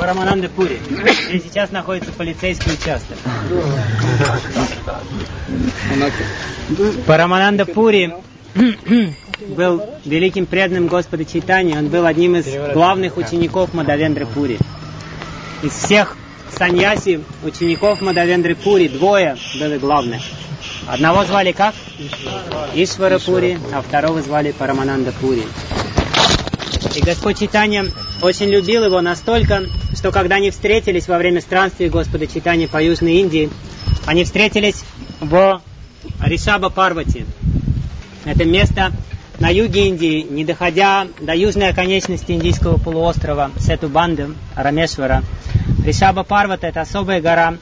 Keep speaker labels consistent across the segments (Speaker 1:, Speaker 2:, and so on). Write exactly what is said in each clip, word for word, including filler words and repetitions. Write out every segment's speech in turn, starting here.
Speaker 1: Парамананда-Пури, где сейчас находится полицейский участок. Парамананда-Пури был великим преданным Господа Чайтаньи, он был одним из главных учеников Мадхавендры Пури. Из всех саньяси, учеников Мадхавендры Пури, двое были главных. Одного звали как? Ишвара Пури, а второго звали Парамананда Пури. И Господь Чайтанья очень любил его настолько, что когда они встретились во время странствий Господа Чайтаньи по Южной Индии, они встретились в Ришаба-Парвати. Это место на юге Индии, не доходя до южной оконечности индийского полуострова Сетубанды, Рамешвара. Ришаба-Парвата — это особая гора,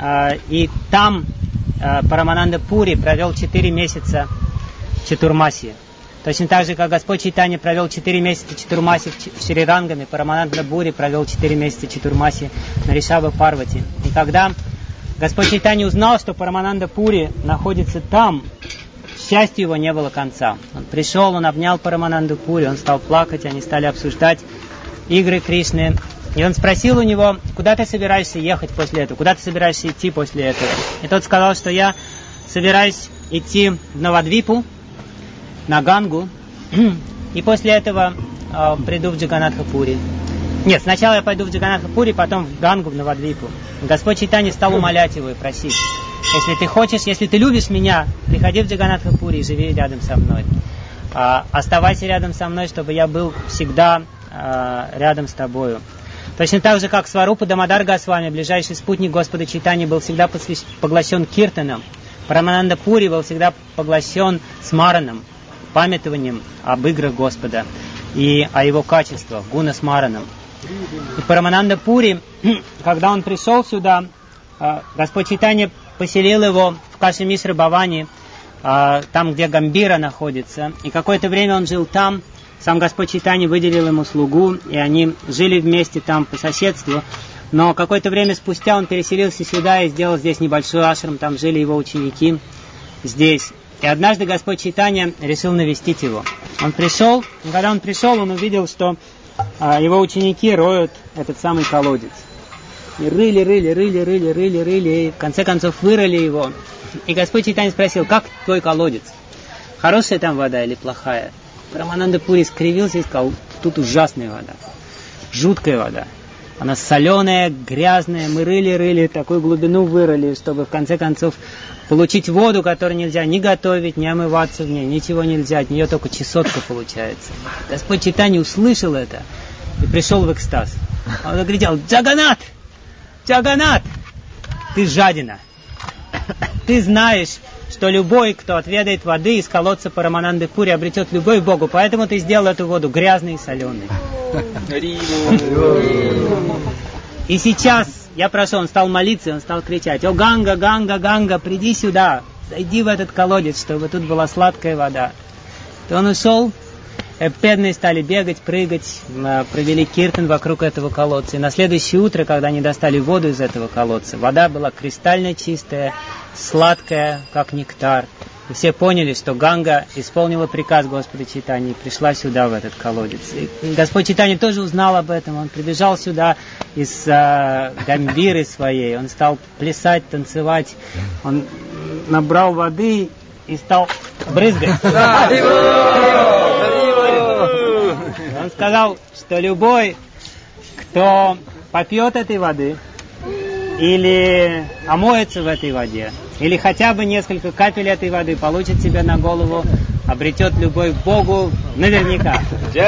Speaker 1: и там Парамананда Пури провел четыре месяца Чатурмаси. Точно так же, как Господь Чайтанья провел четыре месяца Чатурмаси в Шрирангаме, Парамананда Пури провел четыре месяца Чатурмаси на Ришаба-Парвати. И когда Господь Чайтанья узнал, что Парамананда Пури находится там, счастью его не было конца. Он пришел, он обнял Парамананду Пури, он стал плакать, они стали обсуждать игры Кришны. И он спросил у него: куда ты собираешься ехать после этого? Куда ты собираешься идти после этого? И тот сказал, что я собираюсь идти в Навадвипу, на Гангу, и после этого э, приду в Джаганатха-Пури. Нет, сначала я пойду в Джаганатха-Пури, потом в Гангу, в Навадвипу. Господь Чайтанья стал умолять его и просить: если ты хочешь, если ты любишь меня, приходи в Джаганатха-Пури и живи рядом со мной. А, оставайся рядом со мной, чтобы я был всегда а, рядом с тобою. Точно так же, как Сварупа Дамодар Госвами, ближайший спутник Господа Чайтаньи, был всегда посвящ... поглощен киртаном. Парамананда Пури был всегда поглощен смараном, памятованием об играх Господа и о его качествах, гуна смараном. И Парамананда Пури, когда он пришел сюда, Господь Чайтанья поселил его в Каши-Мишра Бхавани, там, где Гамбира находится. И какое-то время он жил там. Сам Господь Чайтанья выделил ему слугу, и они жили вместе там по соседству. Но какое-то время спустя он переселился сюда и сделал здесь небольшой ашрам, там жили его ученики здесь. И однажды Господь Чайтанья решил навестить его. Он пришел, и когда он пришел, он увидел, что а, его ученики роют этот самый колодец. И рыли, рыли, рыли, рыли, рыли, рыли, и в конце концов вырыли его. И Господь Чайтанья спросил: как твой колодец? Хорошая там вода или плохая? Парамананда Пури скривился и сказал: тут ужасная вода, жуткая вода. Она соленая, грязная, мы рыли-рыли, такую глубину вырыли, чтобы в конце концов получить воду, которую нельзя ни готовить, ни омываться в ней, ничего нельзя, от нее только чесотка получается. Господь Чайтанья услышал это и пришел в экстаз. Он закричал: Джаганат! Джаганат! Ты жадина! Ты знаешь, что любой, кто отведает воды из колодца Парамананды Пури, обретет любовь к Богу, поэтому ты сделал эту воду грязной и соленой. И сейчас, я прошу, он стал молиться, он стал кричать: о Ганга, Ганга, Ганга, приди сюда, зайди в этот колодец, чтобы тут была сладкая вода. То он ушел, бедные стали бегать, прыгать, провели киртан вокруг этого колодца. И на следующее утро, когда они достали воду из этого колодца, вода была кристально чистая, сладкая, как нектар. И все поняли, что Ганга исполнила приказ Господа Чайтаньи и пришла сюда, в этот колодец. И Господь Чайтанья тоже узнал об этом. Он прибежал сюда из а, гамбиры своей. Он стал плясать, танцевать. Он набрал воды и стал брызгать. Он сказал, что любой, кто попьет этой воды или омоется в этой воде, или хотя бы несколько капель этой воды получит себе на голову, обретет любовь к Богу наверняка.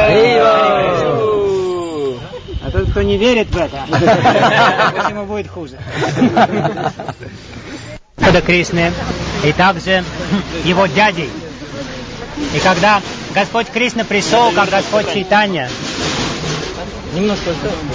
Speaker 1: А тот, кто не верит в это, почему будет хуже. Господа Кришны и также его дядей. И когда Господь Кришна пришел, как Господь Чайтанья, немножко,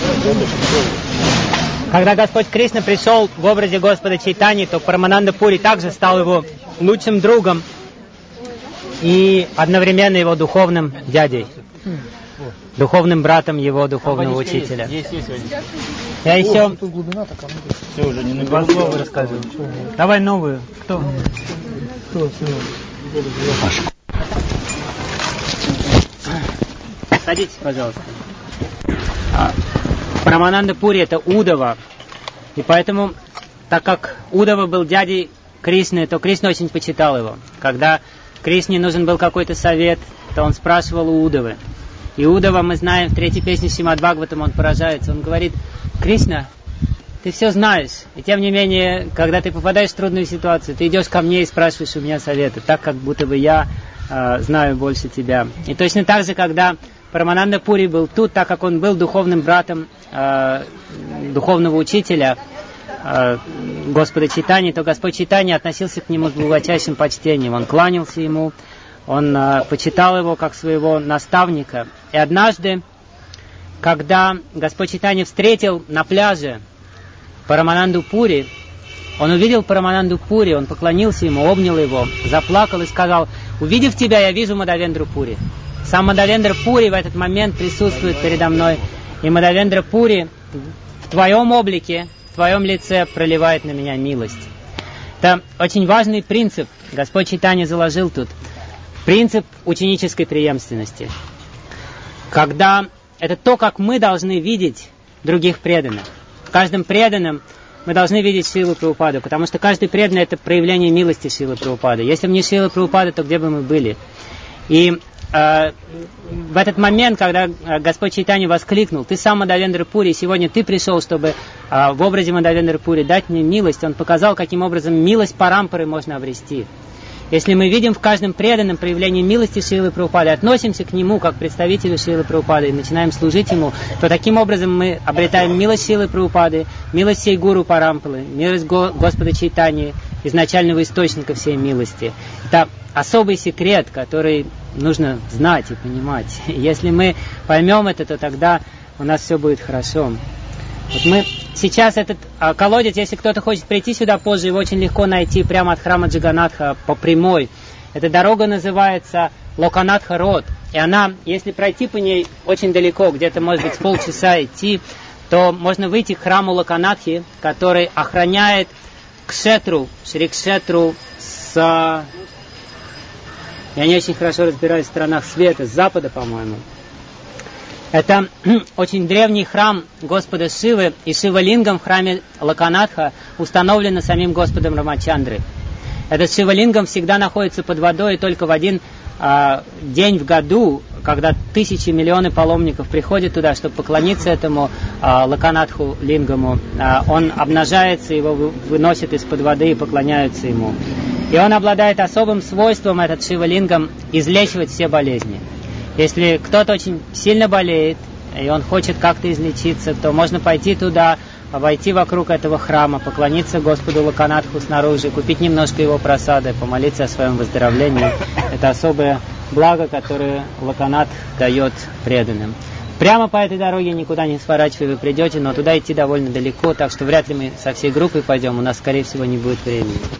Speaker 1: когда Господь Кришна пришел в образе Господа Чайтаньи, то Парамананда Пури также стал его лучшим другом и одновременно его духовным дядей, духовным братом его духовного учителя. Я еще
Speaker 2: все уже не
Speaker 1: два слова расскажу. Давай новую. Кто? Садитесь, пожалуйста. Парамананда Пури это Удава. И поэтому, так как Удава был дядей Кришны, то Кришна очень почитал его. Когда Кришне нужен был какой-то совет, то он спрашивал у Удавы. И Удава, мы знаем, в третьей песне Шримад Бхагаватам он поражается. Он говорит: Кришна, ты все знаешь, и тем не менее, когда ты попадаешь в трудную ситуацию, ты идешь ко мне и спрашиваешь у меня совета, так как будто бы я э, знаю больше тебя. И точно так же, когда Парамананда Пури был тут, так как он был духовным братом э, духовного учителя э, Господа Чайтаньи, то Господь Чайтанья относился к нему с глубочайшим почтением. Он кланялся ему, он э, почитал его как своего наставника. И однажды, когда Господь Чайтанья встретил на пляже Парамананду Пури, он увидел Парамананду Пури, он поклонился ему, обнял его, заплакал и сказал: увидев тебя, я вижу Мадавендру Пури. Сам Мадавендра Пури в этот момент присутствует передо мной, и Мадавендра Пури в твоем облике, в твоем лице проливает на меня милость. Это очень важный принцип, Господь Чайтанья заложил тут. Принцип ученической преемственности. Когда это то, как мы должны видеть других преданных. В каждом преданном мы должны видеть Шрилу Прабхупаду, потому что каждый преданный — это проявление милости Шрилы Прабхупады. Если бы не Шрила Прабхупада, то где бы мы были? И э, в этот момент, когда Господь Чайтанья воскликнул: ты сам Мадавендра Пури, и сегодня ты пришел, чтобы э, в образе Мадавендра Пури дать мне милость, он показал, каким образом милость Парампары можно обрести. Если мы видим в каждом преданном проявление милости Шрилы Прабхупады, относимся к нему как представителю Шрилы Прабхупады и начинаем служить ему, то таким образом мы обретаем милость Шрилы Прабхупады, милость всей Гуру Парампары, милость Господа Чайтаньи, изначального источника всей милости. Это особый секрет, который нужно знать и понимать. Если мы поймем это, то тогда у нас все будет хорошо. Вот мы сейчас этот а, колодец, если кто-то хочет прийти сюда позже, его очень легко найти прямо от храма Джаганнатха по прямой. Эта дорога называется Локанатха-Род. И она, если пройти по ней очень далеко, где-то, может быть, с полчаса идти, то можно выйти к храму Локанатхи, который охраняет Кшетру, Шри-Кшетру с... Я не очень хорошо разбираюсь в странах света, с запада, по-моему. Это очень древний храм Господа Шивы, и Шивалингам в храме Локанатха установлено самим Господом Рамачандрой. Этот Шивалингам всегда находится под водой, и только в один а, день в году, когда тысячи, миллионы паломников приходят туда, чтобы поклониться этому а, Локанатху Лингаму, а, он обнажается, его выносят из-под воды и поклоняются ему. И он обладает особым свойством, этот Шивалингам, излечивать все болезни. Если кто-то очень сильно болеет, и он хочет как-то излечиться, то можно пойти туда, обойти вокруг этого храма, поклониться Господу Локанатху снаружи, купить немножко его прасады, помолиться о своем выздоровлении. Это особое благо, которое Локанатх дает преданным. Прямо по этой дороге, никуда не сворачивая, вы придете, но туда идти довольно далеко, так что вряд ли мы со всей группой пойдем, у нас, скорее всего, не будет времени.